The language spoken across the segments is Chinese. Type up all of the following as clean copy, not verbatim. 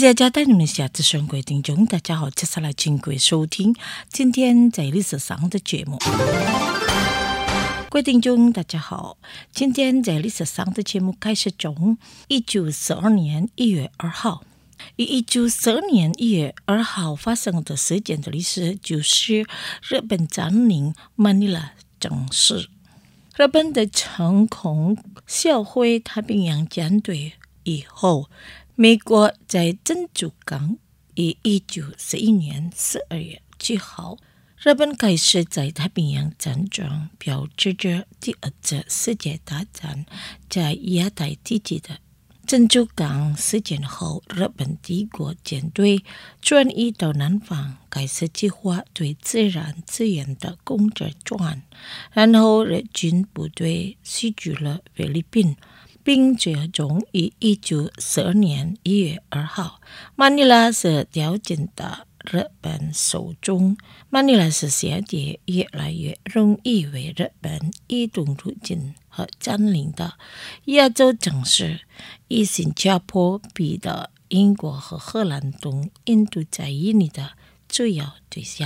谢加带你下次生活听众，大家好，接下来请各位收听今天在历史上的节目。各位听众大家好，今天在历史上的节目开始从1942年1月2号。1942年1月2号发生的事件的历史就是日本占领马尼拉整事。日本的成功销毁太平洋舰队以后，美国在珍珠港于1941年12月7号，日本开始在太平洋战争，标志着第二次世界大战在亚太地区的珍珠港事件后，日本帝国舰队转移到南方，开始计划对自然资源的攻击战，然后日军部队驱逐了菲律宾，并最终于1942年1月2号，马尼拉是掉进到日本手中。马尼拉是现在越来越容易为日本移动入境和占领的亚洲城市，以新加坡、彼得、英国和荷兰等印度在内的主要对象。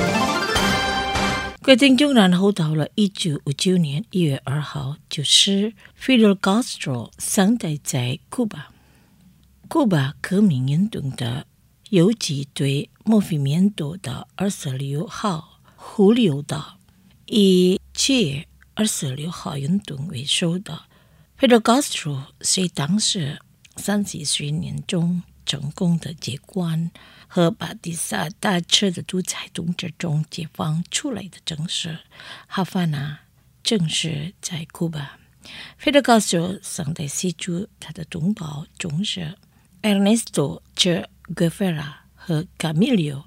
各位听众，然后到了1959年1月2号，就是 Fidel Castro 上台在古巴。古巴革命运动的游击队Movimiento的26号呼流的以7月26号运动为首的 Fidel Castro 是当时30岁年中成功的接管和巴蒂萨大彻的独裁统治中解放出来的城市哈瓦那，正是在古巴。Fidel Castro 上台协助他的同胞中是 Ernesto Che Guevara 和 Camilo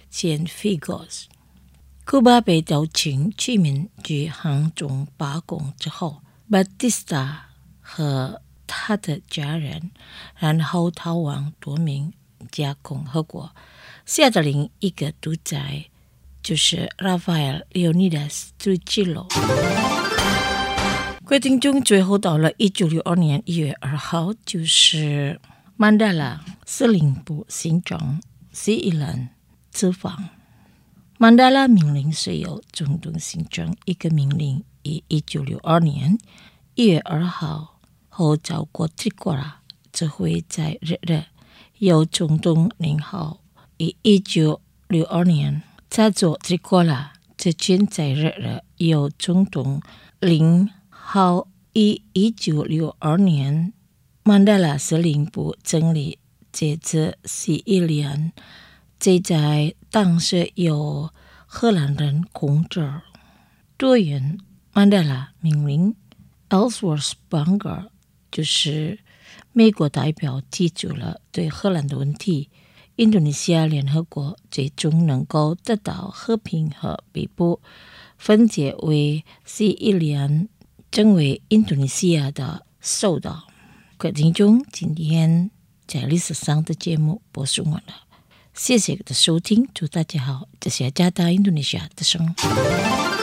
Cienfuegos。古巴被邀请居民举行中罢工之后，巴蒂斯塔和他的家人然后逃往多明加共和国，下达令一个独裁，就是 Rafael Leonidas Trujillo。各位听众，最后到了1962年1月2号，就是曼德拉司令部行政11人执访。曼德拉命令是由总统行政一个命令，于1962年1月2号后照过tricolor指挥在日日，由总统0号于1962年插作tricolor执军在日日，由总统0号于1962年曼德拉司令部成立这次11年，这在当时由荷兰人控制。多元曼德拉命令 Ellsworth Bunker 就是美国代表提出了对荷兰的问题，印度尼西亚联合国最终能够得到和平和被迫分解为11年，成为印度尼西亚的首岛。各位听众，今天在历史上的节目播送完了，谢谢的收听，祝大家好，这是加拿大印度尼西亚的声。